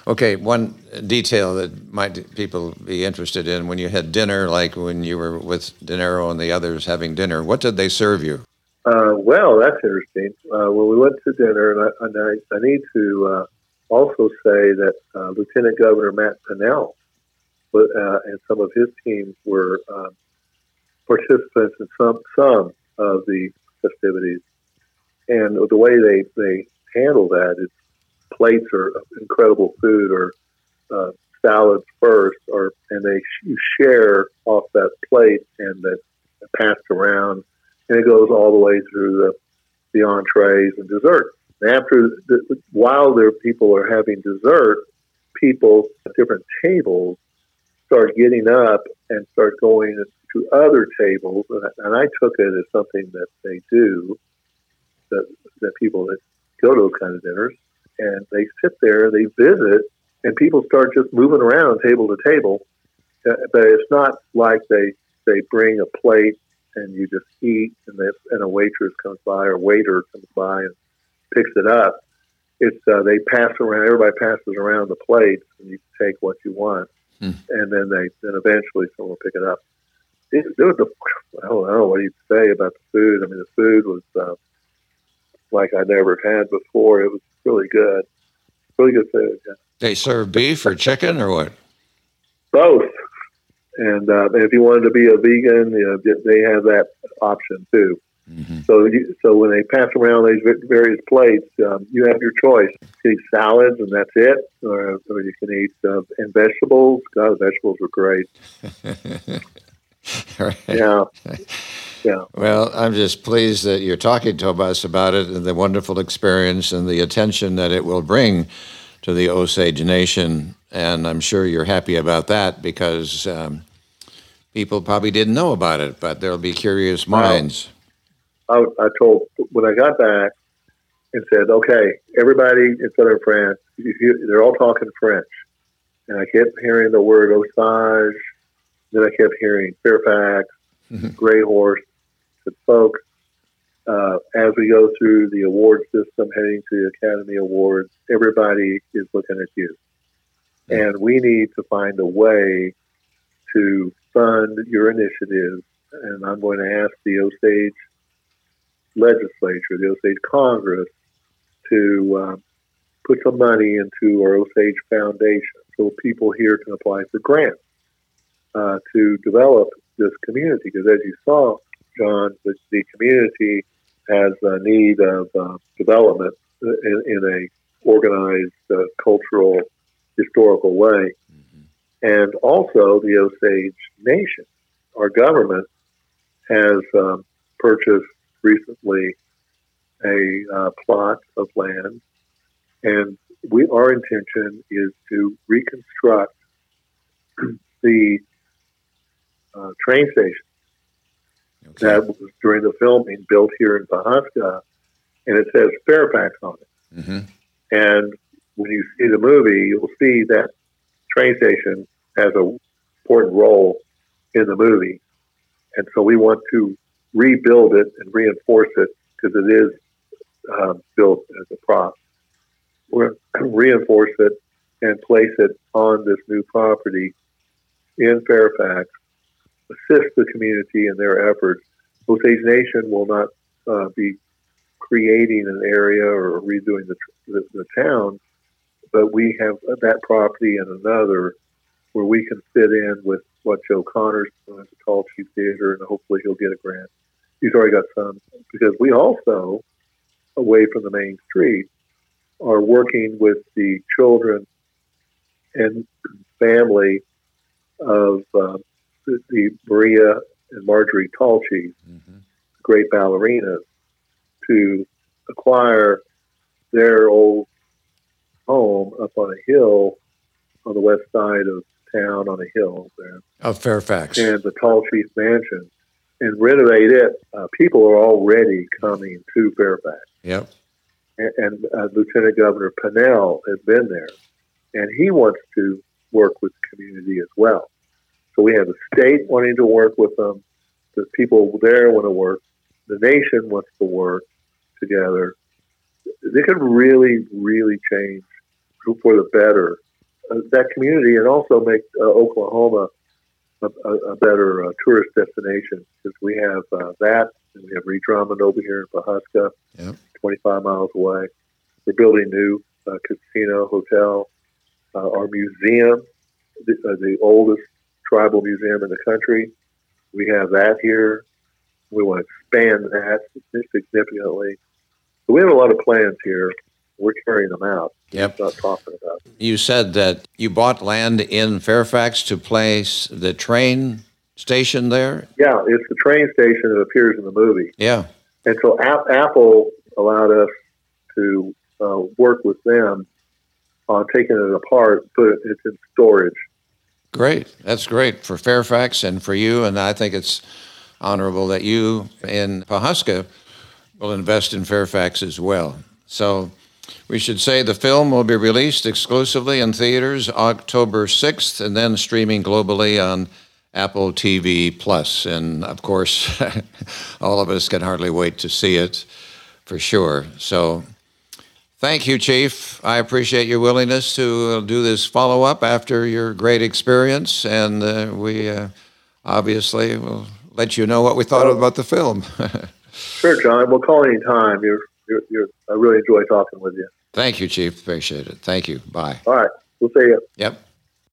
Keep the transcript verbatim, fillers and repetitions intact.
Okay, one detail that might people be interested in, when you had dinner, like when you were with De Niro and the others having dinner, what did they serve you? Uh, well, that's interesting. Uh, when we went to dinner, and I, and I, I need to uh, also say that uh, Lieutenant Governor Matt Pinnell uh, and some of his teams were uh, participants in some some of the festivities. And the way they, they handle that is plates are incredible food or uh, salads first, or and they you share off that plate and that's passed around, and it goes all the way through the, the entrees and dessert. And after the, while their people are having dessert, people at different tables start getting up and start going to other tables, and, and I took it as something that they do, that that people that go to those kind of dinners, and they sit there, they visit, and people start just moving around table to table. Uh, but it's not like they they bring a plate and you just eat, and, they, and a waitress comes by or waiter comes by and picks it up. It's uh, they pass around. Everybody passes around the plates, and you take what you want, hmm. and then they then eventually someone will pick it up. It, there was a, I don't know what you'd say about the food. I mean, the food was uh, like I never had before. It was really good, really good food. Yeah. They serve beef or chicken or what? Both. And, uh, and if you wanted to be a vegan, you know, they have that option too. Mm-hmm. So, you, so when they pass around these various plates, um, you have your choice. You can eat salads and that's it, or, or you can eat uh, and vegetables. God, the vegetables were great. Right. Yeah, yeah. Well, I'm just pleased that you're talking to us about it and the wonderful experience and the attention that it will bring to the Osage Nation. And I'm sure you're happy about that because um, people probably didn't know about it, but there'll be curious minds. I, I told, when I got back and said, okay, everybody in Southern France, you, you, they're all talking French. And I kept hearing the word Osage. Then I kept hearing Fairfax, Gray Horse. I said, folks, uh, as we go through the award system, heading to the Academy Awards, everybody is looking at you. And we need to find a way to fund your initiatives. And I'm going to ask the Osage legislature, the Osage Congress, to um, put some money into our Osage Foundation so people here can apply for grants uh, to develop this community. Because as you saw, John, the, the community has a need of uh, development in, in a organized uh, cultural historical way. Mm-hmm. And also the Osage Nation, our government, has um, purchased recently a uh, plot of land, and we our intention is to reconstruct the uh, train station okay. that was during the filming built here in Pawhuska, and it says Fairfax on it. Mm-hmm. And when you see the movie, you'll see that train station has an important role in the movie. And so we want to rebuild it and reinforce it because it is uh, built as a prop. We're going to reinforce it and place it on this new property in Fairfax, assist the community in their efforts. Osage Nation will not uh, be creating an area or redoing the, the, the town, but we have that property and another where we can fit in with what Joe Connor's doing at the Tall Chief Theater, and hopefully he'll get a grant. He's already got some, because we also, away from the main street, are working with the children and family of uh, the, the Maria and Marjorie Tall Chief, mm-hmm. great ballerinas, to acquire their old home up on a hill on the west side of town, on a hill there. Of Fairfax. And the Tall Chief Mansion, and renovate it. Uh, people are already coming to Fairfax. Yep. And, and uh, Lieutenant Governor Pinnell has been there, and he wants to work with the community as well. So we have the state wanting to work with them. The people there want to work. The nation wants to work together. They could really, really change for the better uh, that community and also make uh, Oklahoma a, a, a better uh, tourist destination, because we have uh, that, and we have Reed Drummond over here in Pawhuska, Yep. twenty-five miles away. We're building new uh, casino, hotel, uh, our museum, the, uh, the oldest tribal museum in the country. We have that here. We want to expand that significantly. So we have a lot of plans here. We're carrying them out. Yep. Not talking about it. You said that you bought land in Fairfax to place the train station there? Yeah, it's the train station that appears in the movie. Yeah. And so A- Apple allowed us to uh, work with them on taking it apart, put it it's in storage. Great. That's great for Fairfax and for you, and I think it's honorable that you in Pawhuska will invest in Fairfax as well. So we should say the film will be released exclusively in theaters October sixth and then streaming globally on Apple T V Plus. And of course, all of us can hardly wait to see it for sure. So thank you, Chief. I appreciate your willingness to do this follow-up after your great experience, and uh, we uh, obviously will let you know what we thought about the film. Sure, John. We'll call any time. You're, you're, you're, I really enjoy talking with you. Thank you, Chief. Appreciate it. Thank you. Bye. All right. We'll see you. Yep.